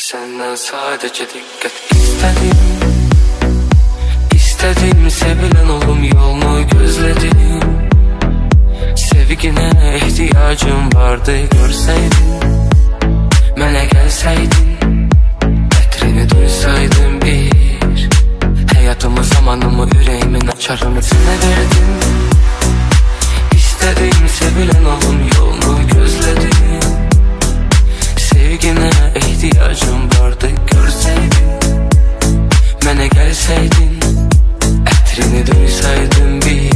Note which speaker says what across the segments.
Speaker 1: Senden sadece dikkat istedim. İstedim sevilen olum, yolunu gözledim. Sevgine ihtiyacım vardı, görseydin. Mənə gəlsəydin, ətrini duysaydım bir. Həyatımı, zamanımı, ürəyimin açarını sənə verdim. İstedim sevilen olum, yolunu gözledim. Sevgine ihtiyacım vardı, görseydin. Mənə gəlsəydin, ətrini duysaydım bir.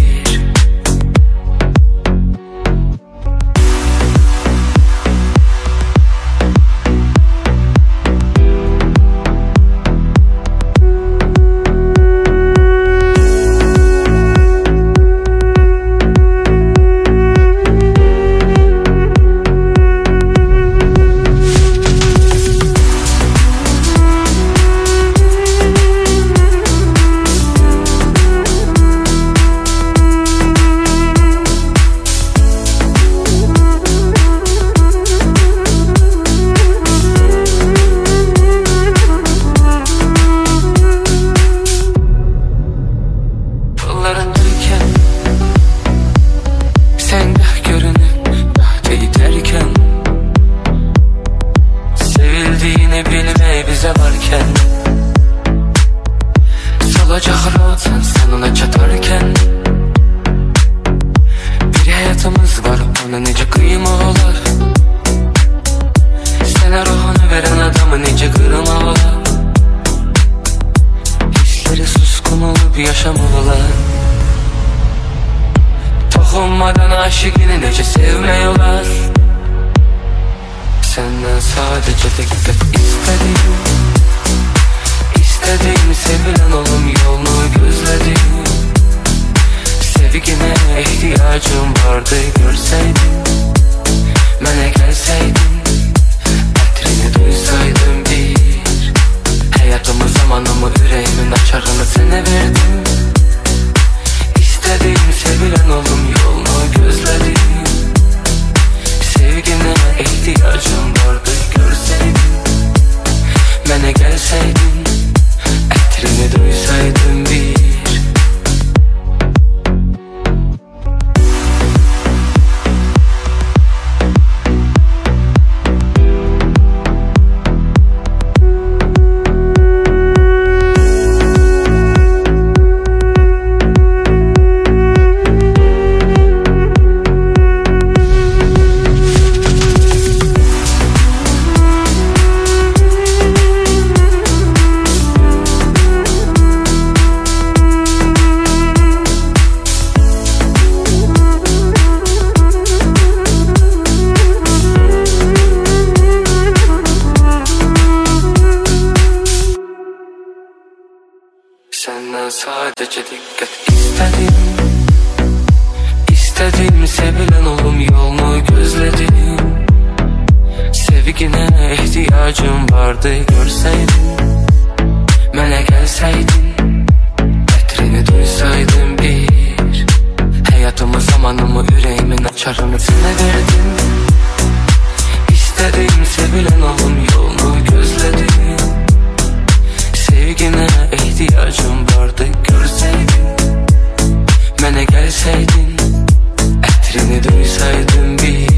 Speaker 1: Toxunmadan aşıqını necə sevmək olar? Səndən sadəcə diqqət istədim. İstədim sevilən olum, yolunu gözlədim. Sevginə ihtiyacım vardı, görseydin. Mənə gəlsəydin, ətrini duysaydım bir. Həyatımı, zamanımı, ürəyimin açarını sənə verdim. İstedim sevilen olum, yolunu gözledim. Sevgine ihtiyacım vardı, görseydin. Mənə gəlsəydin, ətrini duysaydım bir. Senden sadece dikkat istedim. İstedim sevilen olum, yolunu gözledim. Sevgine ihtiyacım vardı, görseydin. Mənə gəlsəydin, ətrini duysaydım bir. Həyatımı, zamanımı, ürəyimin açarını sənə verdim. İstedim sevilen olum, yolunu gözledim. Sevgine ihtiyacım vardı, görseydin. Mənə gəlsəydin, ətrini duysaydım bir.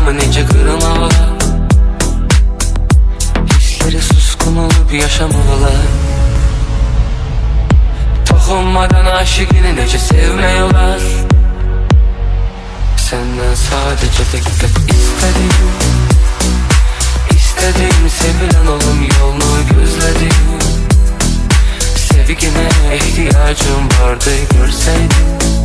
Speaker 1: adamı nece kırmalılar. Hisleri suskun olup yaşamalılar. Dokunmadan aşıkını nece sevmiyorlar. Senden sadece dikkat istedim. İstedim sevilen olum yolunu gözledim. Sevgine ihtiyacım vardı görseydin.